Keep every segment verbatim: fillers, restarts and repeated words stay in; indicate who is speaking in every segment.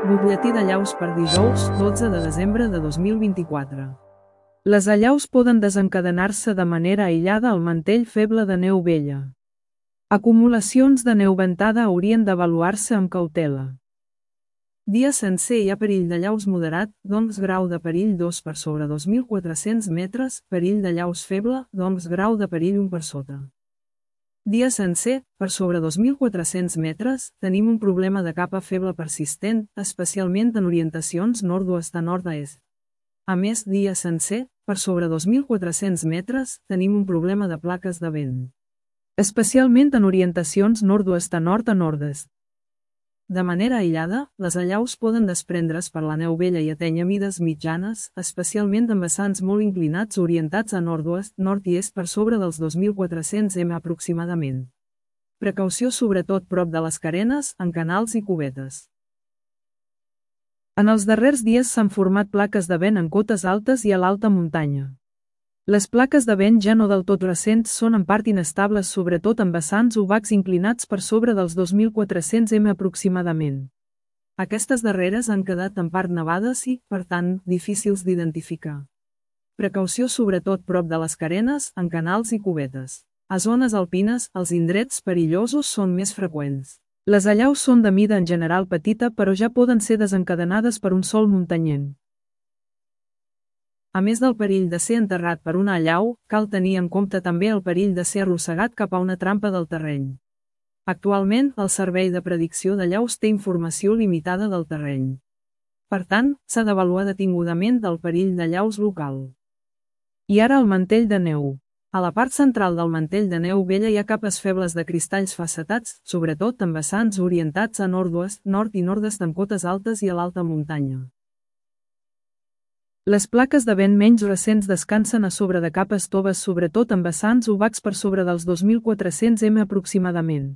Speaker 1: Butlletí d'allaus per dijous, dotze de desembre de dos mil vint-i-quatre. Les allaus poden desencadenar-se de manera aïllada al mantell feble de neu vella. Acumulacions de neu ventada haurien d'avaluar-se amb cautela. Dia sencer hi ha perill d'allaus moderat, doncs grau de perill dos per sobre dos mil quatre-cents metres, perill d'allaus feble, doncs grau de perill un per sota. Dia sencer, per sobre dos mil quatre-cents metres, tenim un problema de capa feble persistent, especialment en orientacions nord-oest a nord-est. A més, dia sencer, per sobre dos mil quatre-cents metres, tenim un problema de plaques de vent, especialment en orientacions nord-oest a nord a nord-est. De manera aïllada, les allaus poden desprendre's per la neu vella i atènyer mides mitjanes, especialment en vessants molt inclinats orientats a nord-oest, nord i est per sobre dels dos mil quatre-cents metres aproximadament. Precaució sobretot prop de les carenes, en canals i cubetes. En els darrers dies s'han format plaques de vent en cotes altes i a l'alta muntanya. Les plaques de vent ja no del tot recents són en part inestables sobretot en vessants obacs inclinats per sobre dels dos mil quatre-cents metres aproximadament. Aquestes darreres han quedat en part nevades i, per tant, difícils d'identificar. Precaució sobretot prop de les carenes, en canals i cubetes. A zones alpines, els indrets perillosos són més freqüents. Les allaus són de mida en general petita però ja poden ser desencadenades per un sol muntanyent. A més del perill de ser enterrat per una allau, cal tenir en compte també el perill de ser arrossegat cap a una trampa del terreny. Actualment, el Servei de Predicció d'allaus té informació limitada del terreny. Per tant, s'ha d'avaluar detingudament del perill d'allaus local. I ara el mantell de neu. A la part central del mantell de neu vella hi ha capes febles de cristalls facetats, sobretot en vessants orientats a nord-oest, nord i nord-est en cotes altes i a l'alta muntanya. Les plaques de vent menys recents descansen a sobre de capes toves sobretot en vessants obacs per sobre dels dos mil quatre-cents metres aproximadament.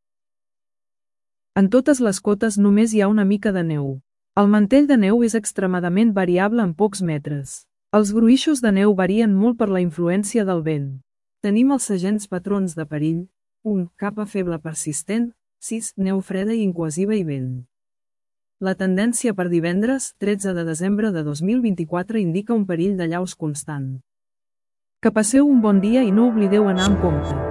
Speaker 1: En totes les cotes només hi ha una mica de neu. El mantell de neu és extremadament variable en pocs metres. Els gruixos de neu varien molt per la influència del vent. Tenim els segents patrons de perill. u. Capa feble persistent. sis. Neu freda i incohesiva i vent. La tendència per divendres, tretze de desembre de dos mil vint-i-quatre indica un perill d'allaus constant. Que passeu un bon dia i no oblideu anar amb compte.